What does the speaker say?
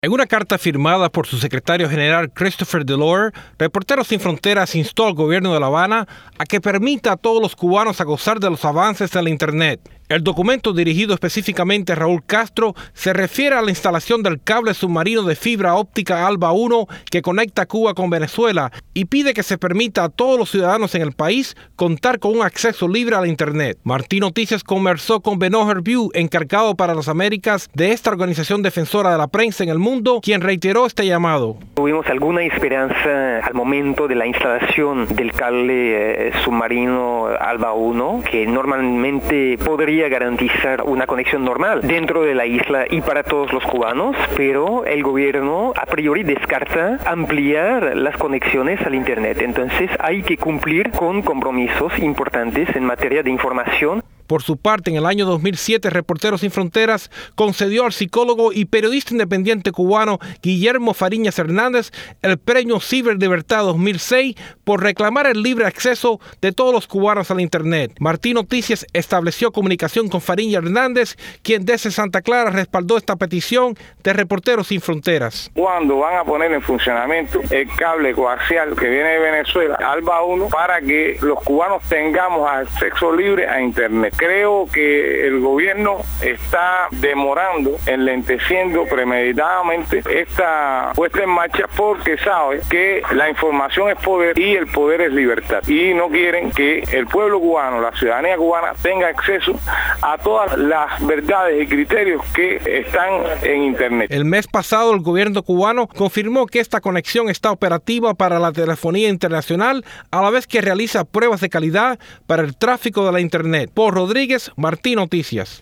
En una carta firmada por su secretario general Christopher Delore, Reporteros Sin Fronteras instó al gobierno de La Habana a que permita a todos los cubanos a gozar de los avances de la Internet. El documento, dirigido específicamente a Raúl Castro, se refiere a la instalación del cable submarino de fibra óptica Alba 1 que conecta Cuba con Venezuela y pide que se permita a todos los ciudadanos en el país contar con un acceso libre a la Internet. Martín Noticias conversó con Benoit Hervieux, encargado para las Américas de esta organización defensora de la prensa en el mundo, quien reiteró este llamado. Tuvimos alguna esperanza al momento de la instalación del cable submarino Alba 1, que normalmente podría garantizar una conexión normal dentro de la isla y para todos los cubanos, pero el gobierno a priori descarta ampliar las conexiones al Internet. Entonces hay que cumplir con compromisos importantes en materia de información. Por su parte, en el año 2007, Reporteros Sin Fronteras concedió al psicólogo y periodista independiente cubano Guillermo Fariñas Hernández el premio Ciberlibertad 2006 por reclamar el libre acceso de todos los cubanos a la Internet. Martín Noticias estableció comunicación con Fariñas Hernández, quien desde Santa Clara respaldó esta petición de Reporteros Sin Fronteras. ¿Cuándo van a poner en funcionamiento el cable coaxial que viene de Venezuela, Alba 1, para que los cubanos tengamos acceso libre a Internet? Creo que el gobierno está demorando, enlenteciendo premeditadamente esta puesta en marcha porque sabe que la información es poder y el poder es libertad. Y no quieren que el pueblo cubano, la ciudadanía cubana, tenga acceso a todas las verdades y criterios que están en Internet. El mes pasado, el gobierno cubano confirmó que esta conexión está operativa para la telefonía internacional, a la vez que realiza pruebas de calidad para el tráfico de la Internet. Por Rodríguez, Martín Noticias.